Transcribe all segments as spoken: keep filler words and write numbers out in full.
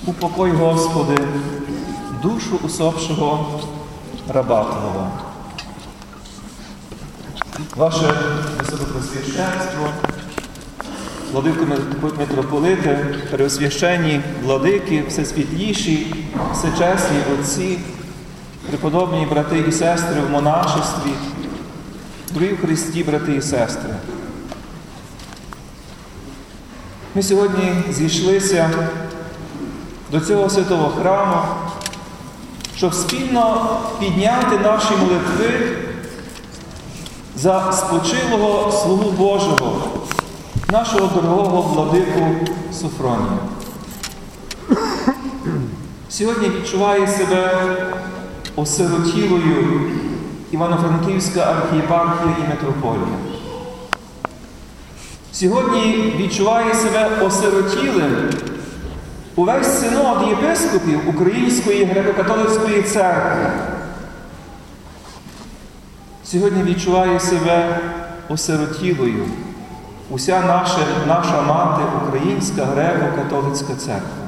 Упокой, Господи, душу усопшого раба Твого. Ваше Високопресвященство, владико митрополити, преосвященні владики, всесвітліші, всечесні отці, преподобні брати і сестри в монашестві, дорогі в Христі, брати і сестри. Ми сьогодні зійшлися до цього святого храму, щоб спільно підняти наші молитви за спочилого слугу Божого, нашого дорогого владику Софронія. Сьогодні відчуває себе осиротілою Івано-Франківська архієпархія і митрополія. Сьогодні відчуває себе осиротілим увесь синод єпископів Української греко-католицької церкви. Сьогодні відчуває себе осиротілою уся наша, наша мати Українська греко-католицька церква.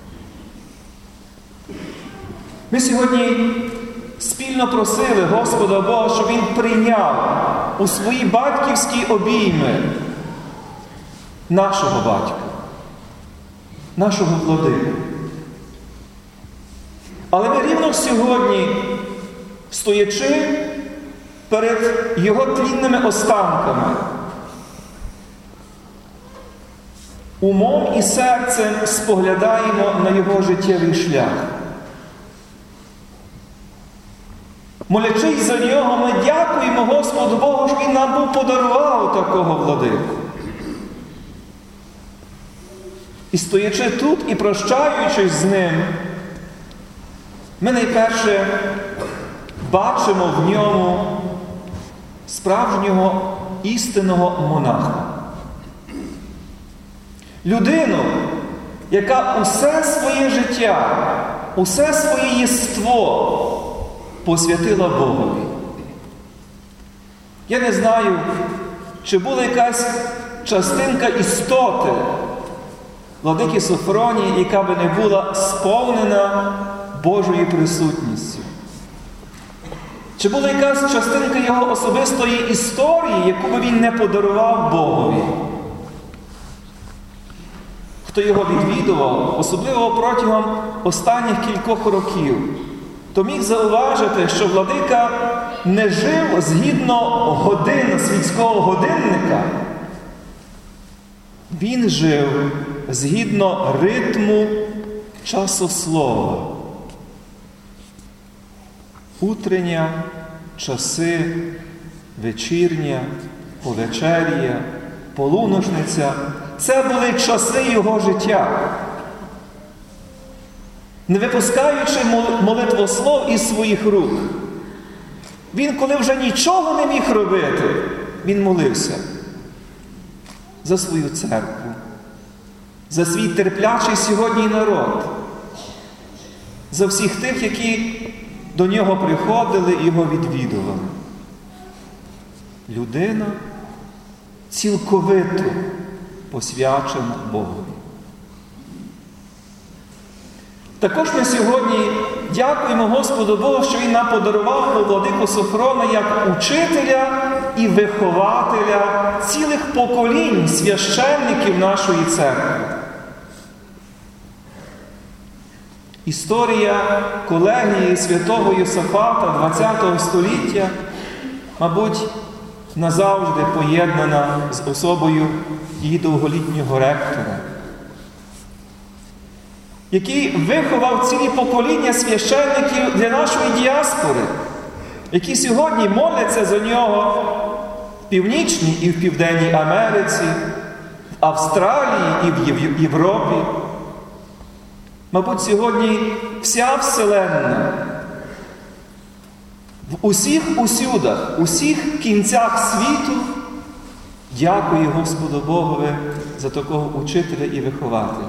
Ми сьогодні спільно просили Господа Бога, щоб Він прийняв у свої батьківські обійми нашого батька, нашого владику. Але ми рівно сьогодні, стоячи перед його тлінними останками, умом і серцем споглядаємо на його життєвий шлях. Молячись за нього, ми дякуємо Господу Богу, що Він нам був подарував такого владику. І стоячи тут і прощаючись з ним, ми найперше бачимо в ньому справжнього істинного монаха. Людину, яка усе своє життя, усе своє єство посвятила Богові. Я не знаю, чи була якась частинка істоти владики Софронії, яка би не була сповнена Божою присутністю. Чи була якась частинка його особистої історії, яку би він не подарував Богові? Хто його відвідував, особливо протягом останніх кількох років, то міг зауважити, що владика не жив згідно годин світського годинника. Він жив згідно ритму часослова. Утрення, часи, вечірня, повечеря, полуночниця – це були часи його життя. Не випускаючи молитвослов із своїх рук, він, коли вже нічого не міг робити, він молився за свою церкву, за свій терплячий сьогодні народ, за всіх тих, які до нього приходили і його відвідували. Людина цілковито посвячена Богові. Також ми сьогодні дякуємо Господу Богу, що Він нам подарував владику Софрона як учителя і вихователя цілих поколінь священників нашої церкви. Історія колегії святого Йосафата двадцятого століття, мабуть, назавжди поєднана з особою її довголітнього ректора, який виховав цілі покоління священників для нашої діаспори, які сьогодні моляться за нього в Північній і в Південній Америці, в Австралії і в Європі. Мабуть, сьогодні вся Вселенна в усіх усюдах, усіх кінцях світу дякує Господу Богові за такого учителя і вихователя.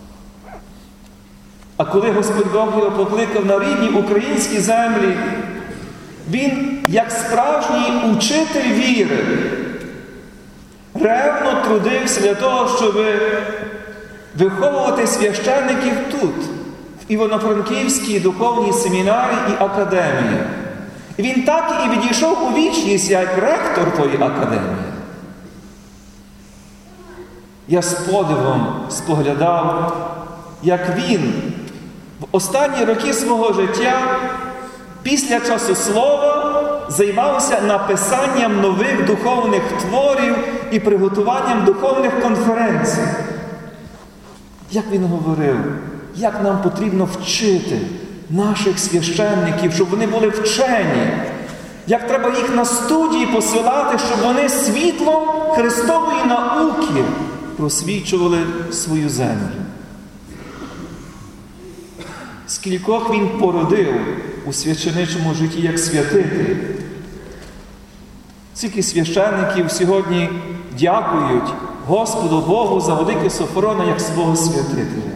А коли Господь Бог його покликав на рідні українські землі, він, як справжній учитель віри, ревно трудився для того, щоб виховувати священників тут, в Івано-Франківській духовній семінарії і академії. І він так і відійшов у вічність, як ректор тої академії. Я з подивом споглядав, як він в останні роки свого життя після часу слова займався написанням нових духовних творів і приготуванням духовних конференцій. Як він говорив, як нам потрібно вчити наших священників, щоб вони були вчені, як треба їх на студії посилати, щоб вони світлом Христової науки просвічували свою землю. Скількох він породив у священичому житті як святитель. Скільки священників сьогодні дякують Господу Богу за владику Софрона як свого святителя.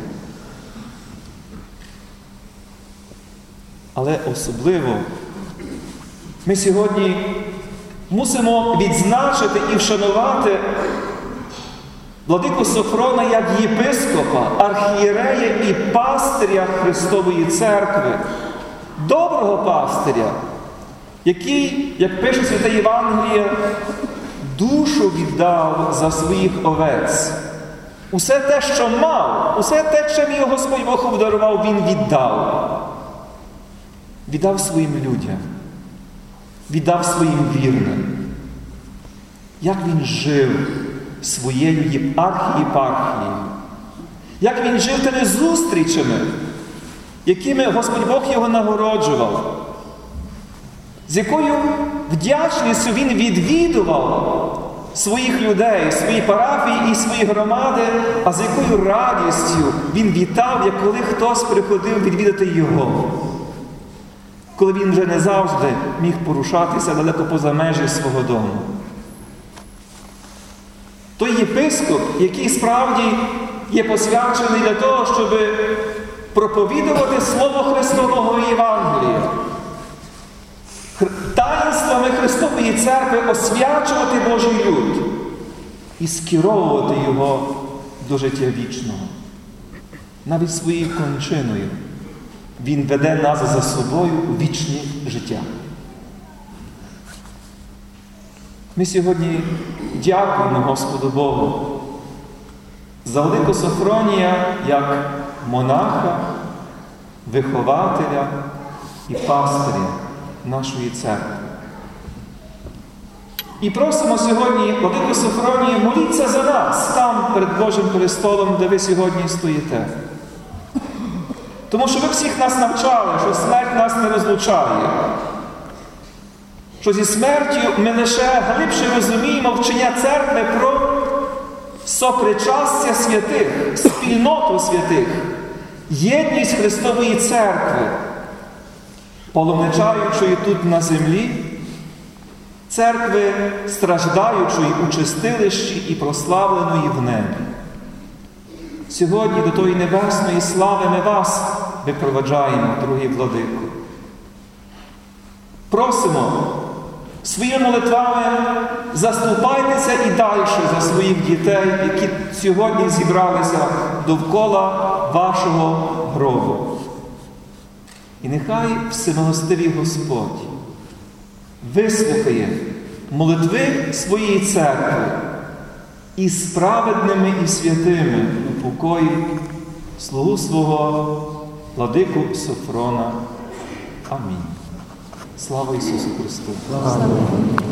Але особливо ми сьогодні мусимо відзначити і вшанувати владику Софрона як єпископа, архієрея і пастиря Христової Церкви, доброго пастиря, який, як пише Святе Євангеліє, душу віддав за своїх овець. Усе те, що мав, усе те, чим його Господь Бог обдарував, він віддав. Віддав своїм людям, віддав своїм вірним. Як він жив своєю архієпархією, як він жив тими зустрічами, якими Господь Бог його нагороджував, з якою вдячністю він відвідував своїх людей, свої парафії і свої громади, а з якою радістю він вітав, як коли хтось приходив відвідати його. Коли він вже не завжди міг порушатися далеко поза межі свого дому. Той єпископ, який справді є посвячений для того, щоб проповідувати Слово Христового Євангелія, таїнствами Христової Церкви освячувати Божий люд і скеровувати його до життя вічного. Навіть своєю кончиною він веде нас за собою у вічне життя. Ми сьогодні дякуємо Господу Богу за владику Софронія як монаха, вихователя і пастиря нашої церкви. І просимо сьогодні владику Софронія, моліться за нас там перед Божим престолом, де ви сьогодні стоїте. Тому що ви всіх нас навчали, що смерть нас не розлучає. Що зі смертю ми лише глибше розуміємо вчення церкви про сопричастя святих, спільноту святих, єдність Христової Церкви, паломничаючої тут на землі, церкви страждаючої у чистилищі і прославленої в небі. Сьогодні до тої небесної слави ми вас випроваджаємо, дорогі владико. Просимо своїми молитвами заступайтеся і далі за своїх дітей, які сьогодні зібралися довкола вашого гробу. І нехай всемилостивий Господь вислухає молитви своєї церкви і справедними і святими упокоїть слугу свого владику Софрона. Амінь. Слава Ісусу Христу!